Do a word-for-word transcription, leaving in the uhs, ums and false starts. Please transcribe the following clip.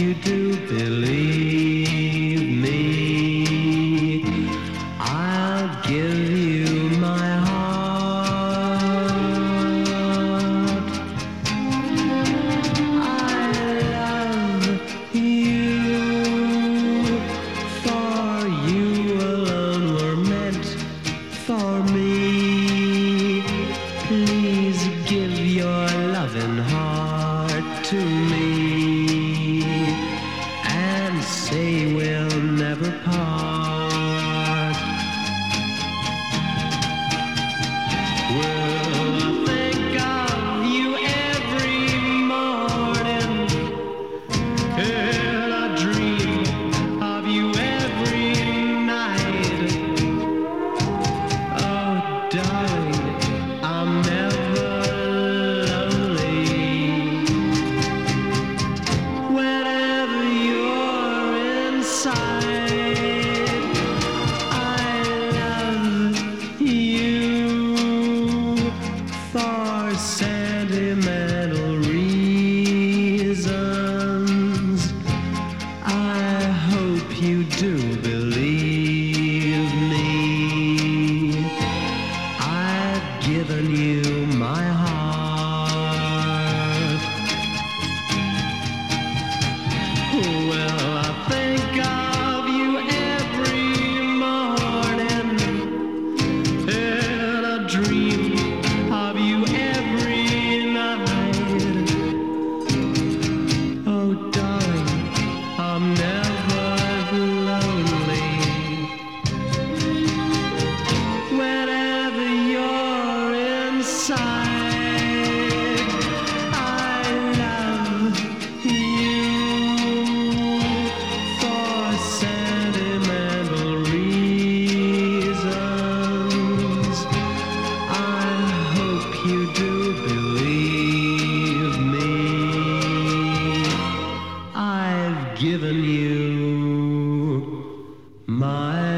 you do believe me. I'll give you my heart. I love you, for you alone were meant for me. Please give your loving heart to me and say we'll never part. Well, I think of you every morning, and I dream of you every night. Oh, darling, I'm never lonely. Whenever you're inside, I love you for sentimental reasons. I hope you do believe me. I've given you my heart. Well, I think of you every morning, and I dream of you every night. Oh, darling, I'm never lonely. Whenever you're inside, I love you for sentimental reasons. I hope you do believe me. I've given you my